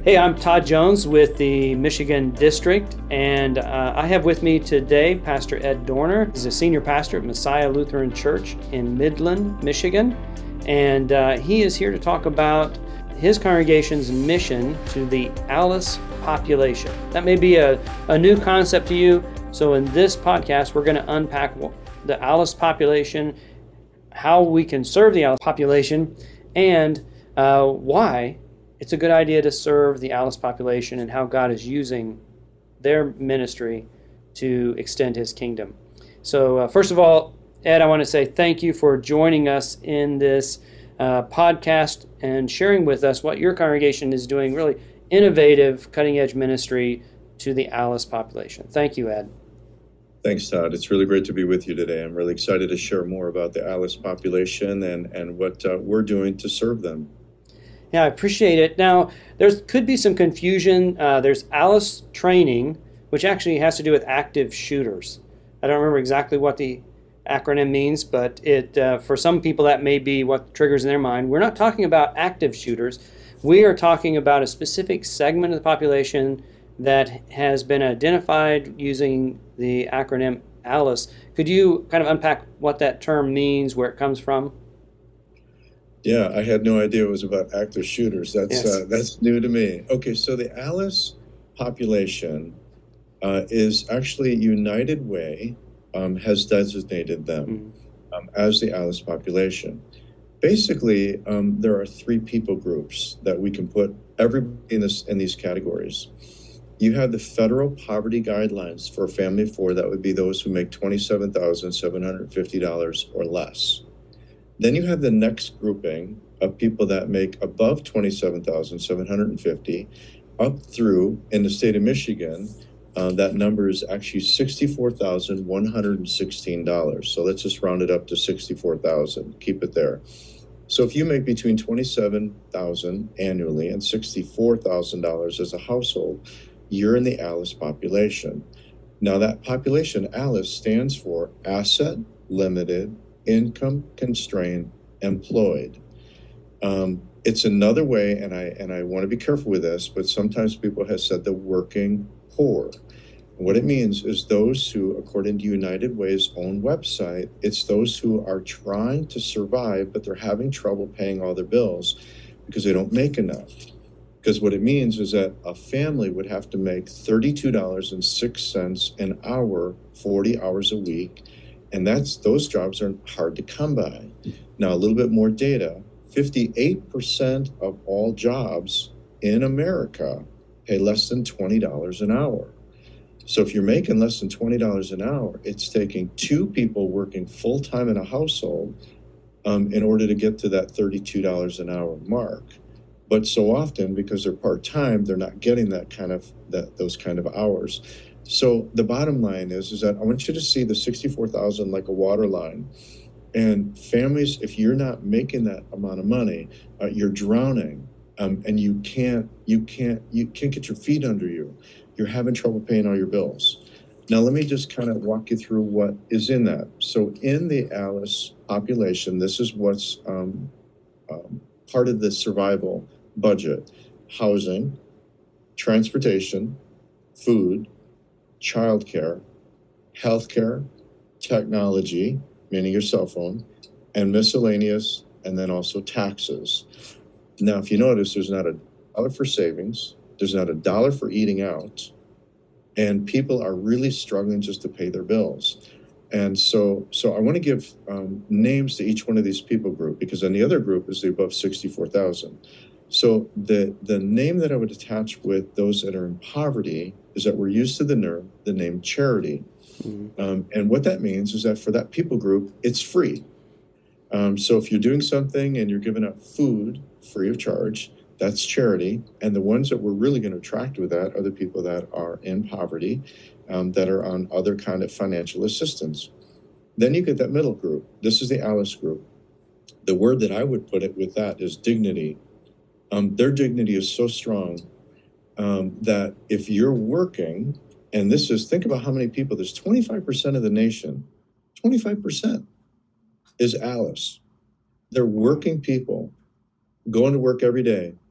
Hey, I'm Todd Jones with the Michigan District, and I have with me today Pastor Ed Dorner. He's a senior pastor at Messiah Lutheran Church in Midland, Michigan, and he is here to talk about his congregation's mission to the Alice population. That may be a new concept to you, so in this podcast, we're going to unpack the Alice population, how we can serve the Alice population, and why it's a good idea to serve the Alice population and how God is using their ministry to extend his kingdom. So first of all, Ed, I want to say thank you for joining us in this podcast and sharing with us what your congregation is doing, really innovative, cutting-edge ministry to the Alice population. Thank you, Ed. Thanks, Todd. It's really great to be with you today. I'm really excited to share more about the Alice population and what we're doing to serve them. Yeah, I appreciate it. Now, there could be some confusion. There's Alice training, which actually has to do with active shooters. I don't remember exactly what the acronym means, but for some people that may be what triggers in their mind. We're not talking about active shooters. We are talking about a specific segment of the population that has been identified using the acronym ALICE. Could you kind of unpack what that term means, where it comes from? Yeah, I had no idea it was about active shooters. Yes. That's new to me. Okay, so the Alice population is actually United Way has designated them as the Alice population. Basically, there are three people groups that we can put everybody in these categories. You have the federal poverty guidelines for a family of four. That would be those who make $27,750 or less. Then you have the next grouping of people that make above $27,750 up through, in the state of Michigan, that number is actually $64,116. So let's just round it up to $64,000. Keep it there. So if you make between $27,000 annually and $64,000 as a household, you're in the Alice population. Now that population, Alice, stands for Asset Limited, Income Constrained, Employed. It's another way, and I want to be careful with this, but sometimes people have said the working poor. What it means is those who, according to United Way's own website, it's those who are trying to survive, but they're having trouble paying all their bills because they don't make enough. Because what it means is that a family would have to make $32.06 an hour, 40 hours a week, and those jobs are hard to come by. Now, a little bit more data, 58% of all jobs in America pay less than $20 an hour. So if you're making less than $20 an hour, it's taking two people working full-time in a household in order to get to that $32 an hour mark. But so often, because they're part-time, they're not getting those kind of hours. So the bottom line is that I want you to see the 64,000 like a water line. And families, if you're not making that amount of money, you're drowning, and you can't get your feet under you. You're having trouble paying all your bills. Now, let me just kind of walk you through what is in that. So in the Alice population, this is what's part of the survival budget: housing, transportation, food, childcare, healthcare, technology, meaning your cell phone, and miscellaneous, and then also taxes. Now, if you notice, there's not a dollar for savings, there's not a dollar for eating out, and people are really struggling just to pay their bills. And so I want to give names to each one of these people group, because then the other group is the above 64,000. So the name that I would attach with those that are in poverty is that we're used to the name charity. And what that means is that for that people group, it's free. So if you're doing something and you're giving out food free of charge, that's charity. And the ones that we're really going to attract with that are the people that are in poverty, that are on other kind of financial assistance. Then you get that middle group. This is the Alice group. The word that I would put it with that is dignity. Their dignity is so strong that if you're working, and think about how many people, there's 25% of the nation, 25% is Alice. They're working people, going to work every day,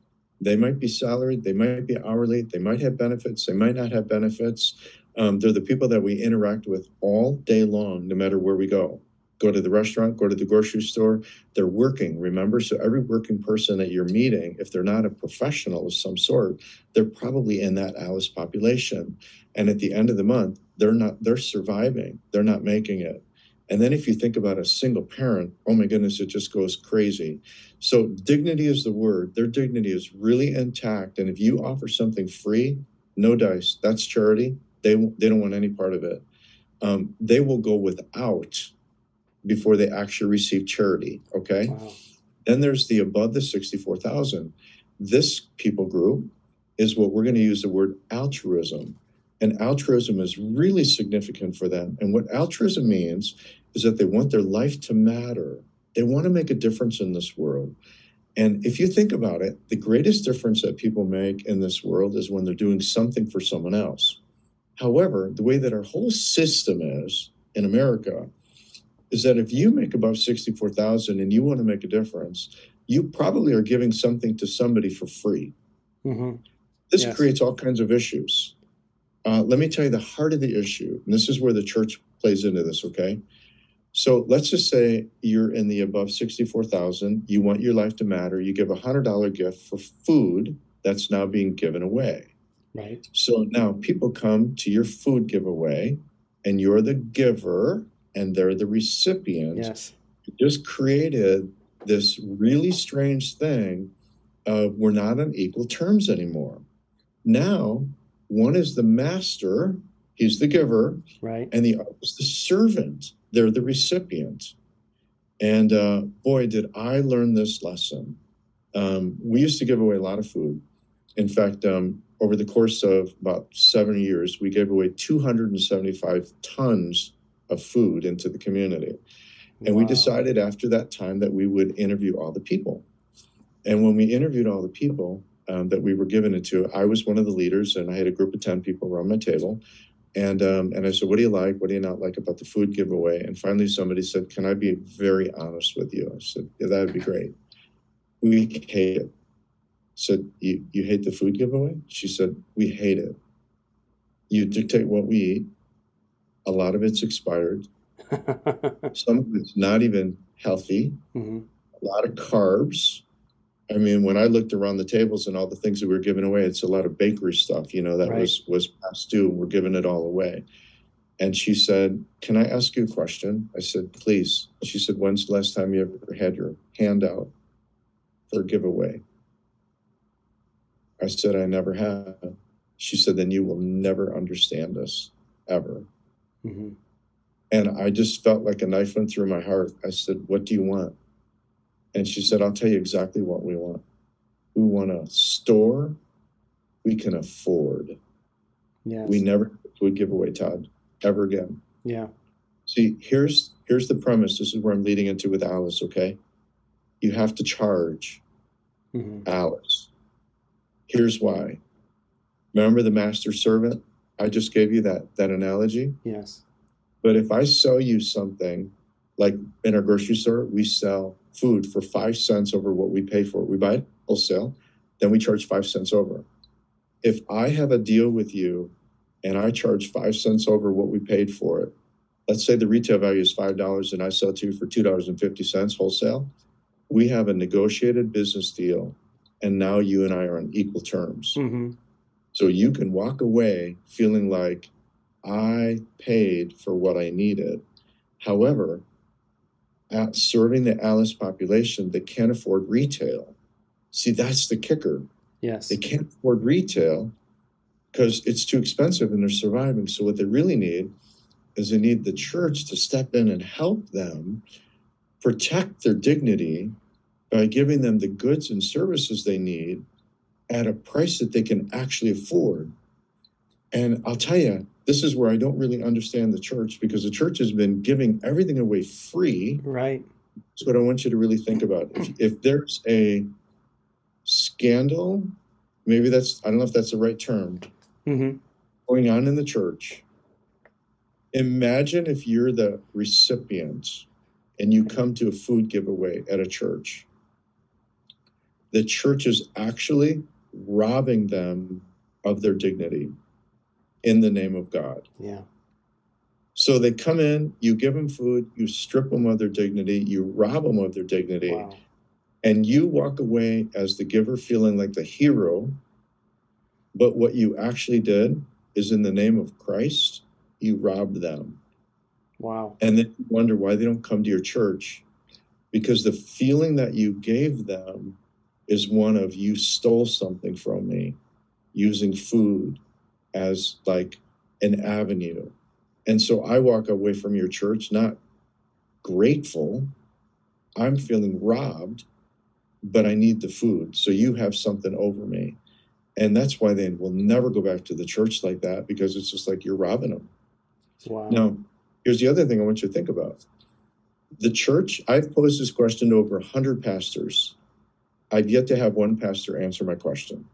They might be salaried, they might be hourly, they might have benefits, they might not have benefits. They're the people that we interact with all day long, no matter where we go. Go to the restaurant, go to the grocery store. They're working, remember? So every working person that you're meeting, if they're not a professional of some sort, they're probably in that ALICE population. And at the end of the month, they're surviving. They're not making it. And then if you think about a single parent, oh my goodness, it just goes crazy. So dignity is the word. Their dignity is really intact. And if you offer something free, no dice, that's charity. They don't want any part of it. They will go without before they actually receive charity, okay? Wow. Then there's the above the 64,000. This people group is what we're going to use the word altruism. And altruism is really significant for them. And what altruism means is that they want their life to matter. They want to make a difference in this world. And if you think about it, the greatest difference that people make in this world is when they're doing something for someone else. However, the way that our whole system is in America is that if you make above 64,000 and you want to make a difference, you probably are giving something to somebody for free. Mm-hmm. This Yes. creates all kinds of issues. Let me tell you the heart of the issue, and this is where the church plays into this, okay? So let's just say you're in the above 64,000, you want your life to matter, you give a $100 gift for food that's now being given away. Right. So now people come to your food giveaway, and you're the giver, and they're the recipient. Yes. You just created this really strange thing of we're not on equal terms anymore. Now, one is the master, he's the giver, Right. and the other is the servant. They're the recipient. And boy, did I learn this lesson. We used to give away a lot of food. In fact, over the course of about 7 years, we gave away 275 tons of food into the community. And we Wow. decided after that time that we would interview all the people. And when we interviewed all the people that we were giving it to, I was one of the leaders, and I had a group of 10 people around my table. And I said, what do you like? What do you not like about the food giveaway? And finally, somebody said, can I be very honest with you? I said, yeah, that would be great. We hate it. I said, you hate the food giveaway? She said, we hate it. You dictate what we eat. A lot of it's expired. Some of it's not even healthy. Mm-hmm. A lot of carbs. I mean, when I looked around the tables and all the things that we were giving away, it's a lot of bakery stuff, that Right. was past due. We're giving it all away. And she said, can I ask you a question? I said, please. She said, when's the last time you ever had your hand out for a giveaway? I said, I never have. She said, then you will never understand us, ever. Mm-hmm. And I just felt like a knife went through my heart. I said, what do you want? And she said, I'll tell you exactly what we want. We want a store we can afford. Yes. We never would give away, Todd, ever again. Yeah. See, here's the premise. This is where I'm leading into with ALICE, okay? You have to charge Mm-hmm. ALICE. Here's why. Remember the master servant? I just gave you that analogy. Yes. But if I sell you something, like in our grocery store, we sell food for 5 cents over what we pay for it. We buy it wholesale, then we charge 5 cents over. If I have a deal with you and I charge 5 cents over what we paid for it, let's say the retail value is $5 and I sell to you for $2.50 wholesale, we have a negotiated business deal, and now you and I are on equal terms. Mm-hmm. So you can walk away feeling like I paid for what I needed. However, at serving the ALICE population, they can't afford retail. See, that's the kicker. Yes. They can't afford retail because it's too expensive and they're surviving. So what they really need is they need the church to step in and help them protect their dignity by giving them the goods and services they need at a price that they can actually afford. And I'll tell you, this is where I don't really understand the church, because the church has been giving everything away free. Right. That's what I want you to really think about. If there's a scandal, maybe I don't know if that's the right term, Mm-hmm. going on in the church, imagine if you're the recipient and you come to a food giveaway at a church. The church is actually robbing them of their dignity in the name of God. Yeah. So they come in, you give them food, you strip them of their dignity, you rob them of their dignity, Wow. and you walk away as the giver feeling like the hero. But what you actually did is, in the name of Christ, you robbed them. Wow. And then you wonder why they don't come to your church, because the feeling that you gave them is one of, you stole something from me, using food as like an avenue. And so I walk away from your church not grateful. I'm feeling robbed, but I need the food. So you have something over me. And that's why they will never go back to the church like that, because it's just like you're robbing them. Wow. Now, here's the other thing I want you to think about. The church, I've posed this question to over 100 pastors. I've yet to have one pastor answer my question.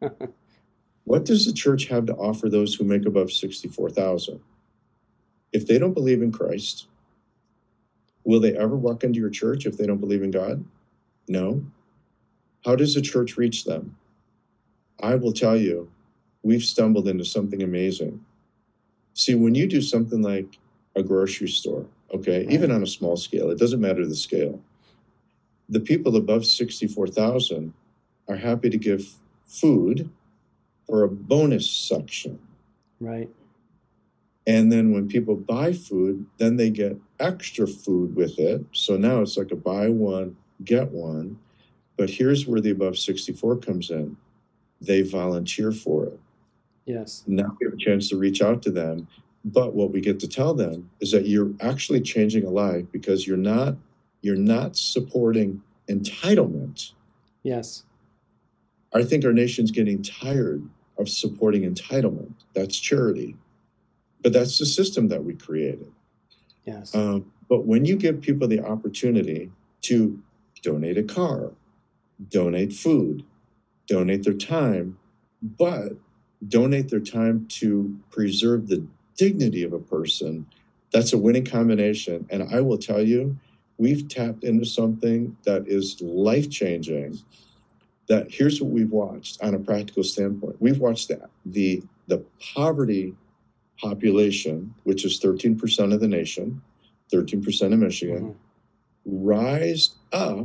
What does the church have to offer those who make above 64,000? If they don't believe in Christ, will they ever walk into your church if they don't believe in God? No. How does the church reach them? I will tell you, we've stumbled into something amazing. See, when you do something like a grocery store, okay, even on a small scale, it doesn't matter the scale. The people above 64,000 are happy to give food for a bonus section. Right. And then when people buy food, then they get extra food with it. So now it's like a buy one, get one. But here's where the above 64 comes in. They volunteer for it. Yes. Now we have a chance to reach out to them. But what we get to tell them is that you're actually changing a life, because you're not supporting entitlement. Yes. I think our nation's getting tired of supporting entitlement. That's charity. But that's the system that we created. Yes. But when you give people the opportunity to donate a car, donate food, donate their time, but donate their time to preserve the dignity of a person, that's a winning combination. And I will tell you, we've tapped into something that is life-changing. That here's what we've watched on a practical standpoint. We've watched the poverty population, which is 13% of the nation, 13% of Michigan, rise up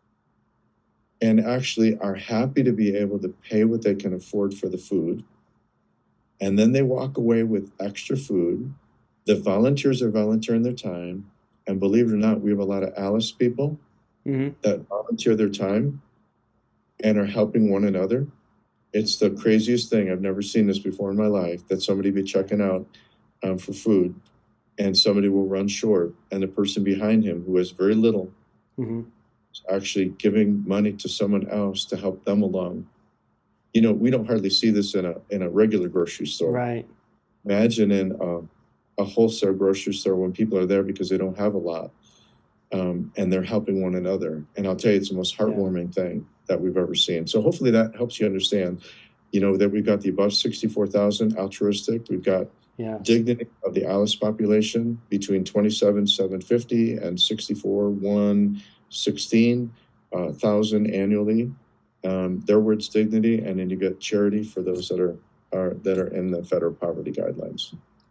and actually are happy to be able to pay what they can afford for the food. And then they walk away with extra food. The volunteers are volunteering their time. And believe it or not, we have a lot of Alice people that volunteer their time and are helping one another. It's the craziest thing. I've never seen this before in my life, that somebody be checking out for food and somebody will run short, and the person behind him who has very little is actually giving money to someone else to help them along. You know, we don't hardly see this in a regular grocery store. Right. Imagine in a wholesale grocery store when people are there because they don't have a lot, and they're helping one another. And I'll tell you, it's the most heartwarming thing that we've ever seen. So hopefully that helps you understand, you know, that we've got the above 64,000 altruistic. We've got dignity of the Alice population between 27,750 and 64,116,000 annually. Their words dignity, and then you get charity for those that are in the federal poverty guidelines.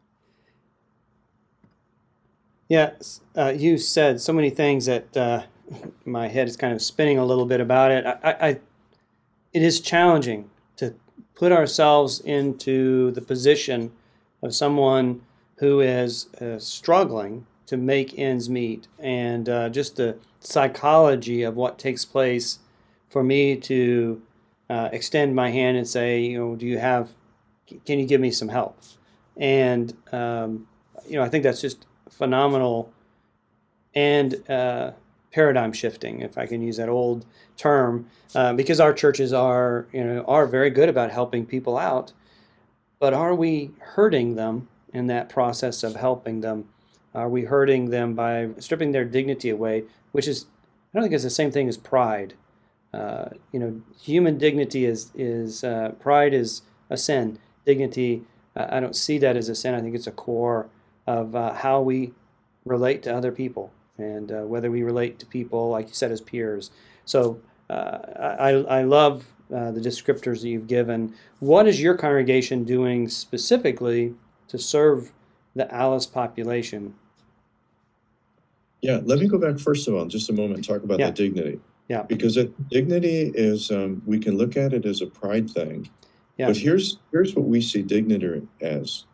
Yes, you said so many things that my head is kind of spinning a little bit about it. It is challenging to put ourselves into the position of someone who is struggling to make ends meet, and just the psychology of what takes place for me to extend my hand and say, you know, can you give me some help? And, you know, I think that's just phenomenal and paradigm shifting, if I can use that old term, because our churches are very good about helping people out. But are we hurting them in that process of helping them? Are we hurting them by stripping their dignity away, which is, I don't think it's the same thing as pride. Human dignity is pride is a sin. Dignity, I don't see that as a sin. I think it's a core of how we relate to other people, and whether we relate to people, like you said, as peers. So I love the descriptors that you've given. What is your congregation doing specifically to serve the Alice population? Yeah, let me go back first of all, in just a moment, and talk about Yeah. the dignity. Yeah. Because dignity is, we can look at it as a pride thing. Yeah. But here's what we see dignity as.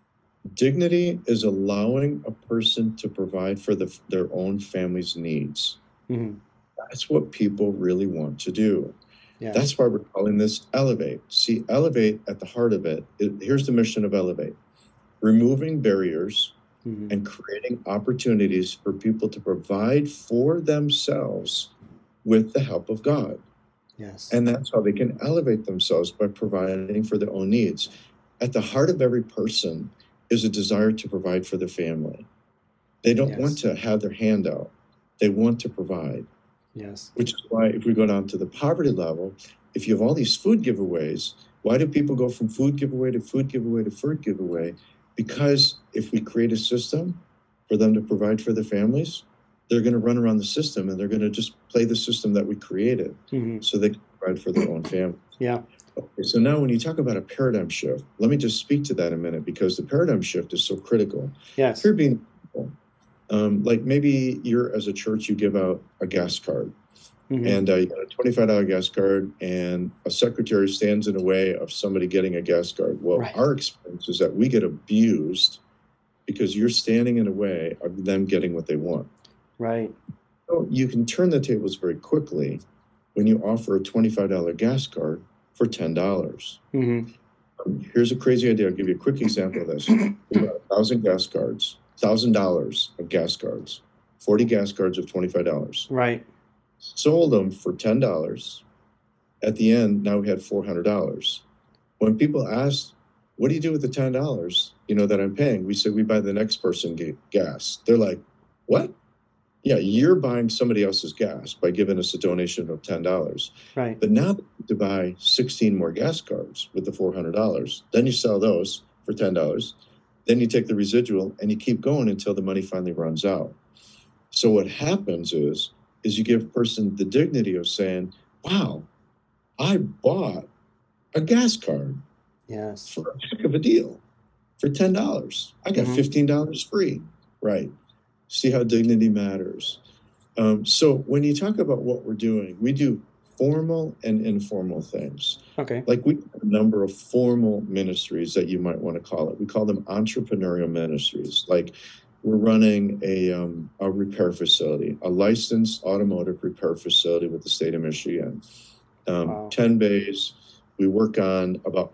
Dignity is allowing a person to provide for their own family's needs. Mm-hmm. That's what people really want to do. Yeah. That's why we're calling this Elevate. See, Elevate, at the heart of it, here's the mission of Elevate: removing barriers Mm-hmm. and creating opportunities for people to provide for themselves with the help of God. Yes. And that's how they can elevate themselves, by providing for their own needs. At the heart of every person is a desire to provide for their family. They don't Yes. want to have their hand out. They want to provide. Yes. Which is why, if we go down to the poverty level, if you have all these food giveaways, why do people go from food giveaway to food giveaway to food giveaway? Because if we create a system for them to provide for their families, they're going to run around the system, and they're going to just play the system that we created, Mm-hmm. so they can provide for their own family. Yeah. Okay, so now when you talk about a paradigm shift, let me just speak to that a minute, because the paradigm shift is so critical. Yes. Here being, like maybe you're, as a church, you give out a gas card. Mm-hmm. And you got a $25 gas card, and a secretary stands in the way of somebody getting a gas card. Well, Right. Our experience is that we get abused because you're standing in the way of them getting what they want. Right. So you can turn the tables very quickly when you offer a $25 gas card for $10. Mm-hmm. Here's a crazy idea. I'll give you a quick example of this. We got 1,000 gas cards, $1,000 of gas cards, 40 gas cards of $25. Right. Sold them for $10. At the end, now we had $400. When people asked, what do you do with the $10, that I'm paying? We said, we buy the next person gas. They're like, what? Yeah, you're buying somebody else's gas by giving us a donation of $10. Right. But now to buy 16 more gas cards with the $400, then you sell those for $10. Then you take the residual and you keep going until the money finally runs out. So what happens is you give a person the dignity of saying, wow, I bought a gas card. Yes. For a heck of a deal, for $10. I got $15 free. Right. See how dignity matters. So when you talk about what we're doing, we do formal and informal things. Okay. Like we have a number of formal ministries that you might want to call it. We call them entrepreneurial ministries. Like we're running a repair facility, a licensed automotive repair facility with the state of Michigan. Wow. 10 bays. We work on about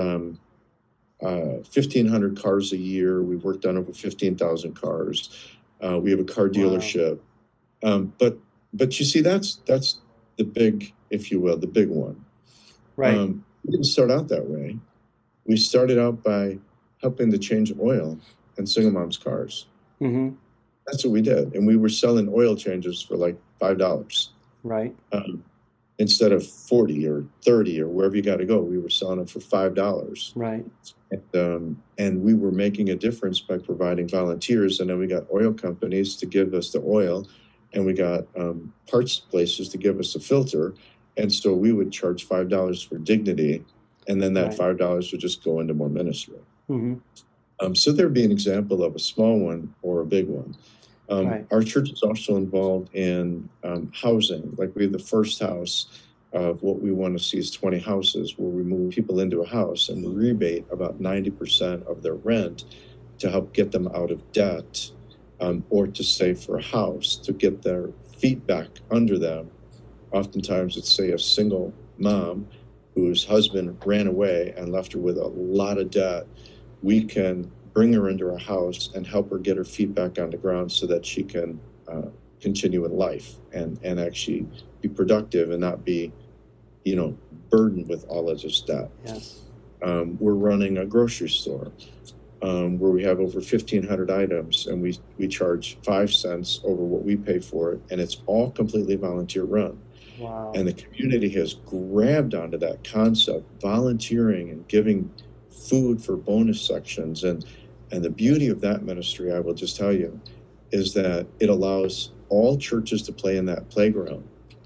1,500 cars a year. We've worked on over 15,000 cars. We have a car dealership. Wow. But you see, that's the big, if you will, the big one. Right. We didn't start out that way. We started out by helping to change oil in single moms' cars. Mm-hmm. That's what we did. And we were selling oil changes for like $5. Right. Instead of 40 or 30 or wherever you got to go, we were selling them for $5. Right. And we were making a difference by providing volunteers. And then we got oil companies to give us the oil, and we got parts places to give us the filter. And so we would charge $5 for dignity, and then that $5 would just go into more ministry. Mm-hmm. So there'd be an example of a small one or a big one. Our church is also involved in housing. Like we have the first house of what we want to see is 20 houses, where we move people into a house and we rebate about 90% of their rent to help get them out of debt, or to save for a house, to get their feet back under them. Oftentimes it's, say, a single mom whose husband ran away and left her with a lot of debt. We can bring her into our house and help her get her feet back on the ground so that she can continue in life and actually be productive and not be, burdened with all of this debt. Yes. We're running a grocery store where we have over 1,500 items, and we charge 5 cents over what we pay for it, and it's all completely volunteer run. Wow. And the community has grabbed onto that concept, volunteering and giving food for bonus sections. And the beauty of that ministry, I will just tell you, is that it allows all churches to play in that playground.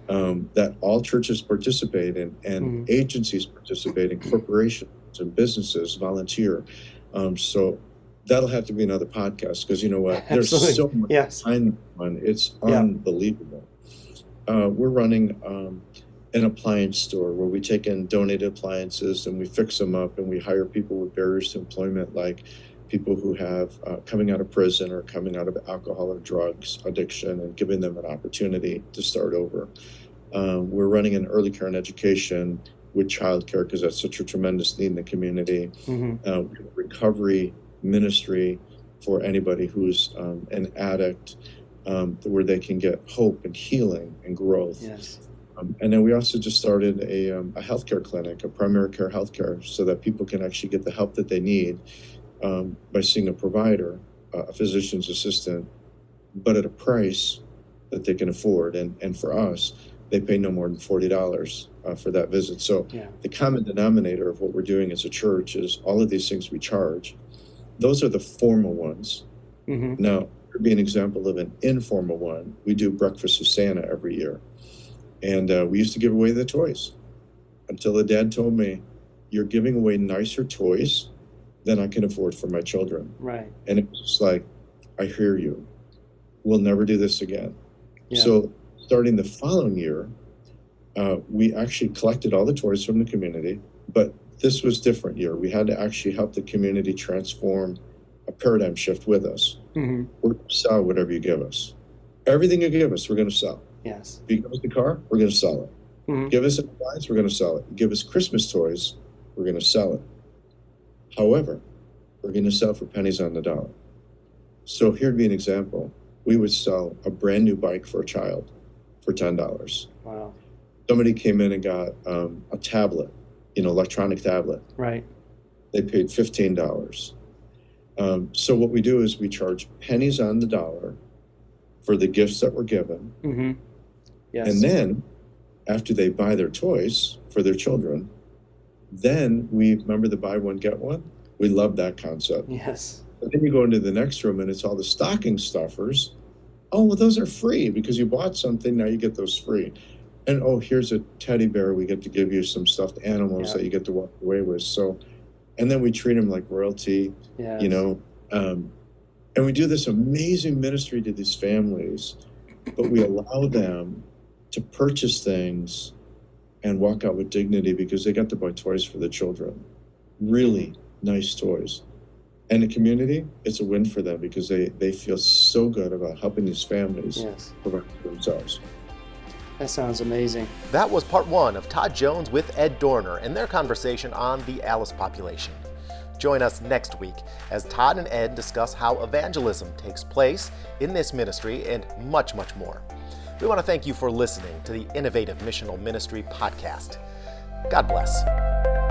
that all churches participate in, and agencies participate in, corporations and businesses volunteer. So that'll have to be another podcast, because you know what? There's so much behind that one. It's unbelievable. We're running an appliance store where we take in donated appliances and we fix them up, and we hire people with barriers to employment, like people who have coming out of prison or coming out of alcohol or drugs addiction, and giving them an opportunity to start over. We're running an early care and education with childcare, because that's such a tremendous need in the community. Recovery ministry for anybody who's an addict, where they can get hope and healing and growth. And then we also just started a healthcare clinic, a primary care healthcare, so that people can actually get the help that they need by seeing a provider, a physician's assistant, but at a price that they can afford. And for us, they pay no more than $40 for that visit. So the common denominator of what we're doing as a church is all of these things we charge. Those are the formal ones. Now, to be an example of an informal one, we do Breakfast with Santa every year. And we used to give away the toys until the dad told me, "You're giving away nicer toys than I can afford for my children." And it was just like, I hear you. We'll never do this again. So starting the following year, we actually collected all the toys from the community, but this was a different year. We had to actually help the community transform a paradigm shift with us. We're going to sell whatever you give us. Everything you give us, we're going to sell. If you give us the car, we're going to sell it. Give us appliance, we're going to sell it. Give us Christmas toys, we're going to sell it. However, we're going to sell for pennies on the dollar. So here'd be an example. We would sell a brand new bike for a child for $10. Somebody came in and got a tablet, electronic tablet. They paid $15. So what we do is we charge pennies on the dollar for the gifts that were given. And then after they buy their toys for their children, then we remember the buy one, get one. We love that concept. But then you go into the next room and it's all the stocking stuffers. Oh, well, those are free because you bought something. Now you get those free. And oh, here's a teddy bear. We get to give you some stuffed animals that you get to walk away with. So, and then we treat them like royalty, and we do this amazing ministry to these families, but we allow them to purchase things and walk out with dignity because they got to buy toys for the children. Really nice toys. And the community, it's a win for them because they feel so good about helping these families provide for themselves. That sounds amazing. That was part one of Todd Jones with Ed Dorner and their conversation on the Alice population. Join us next week as Todd and Ed discuss how evangelism takes place in this ministry and much, much more. We want to thank you for listening to the Innovative Missional Ministry podcast. God bless.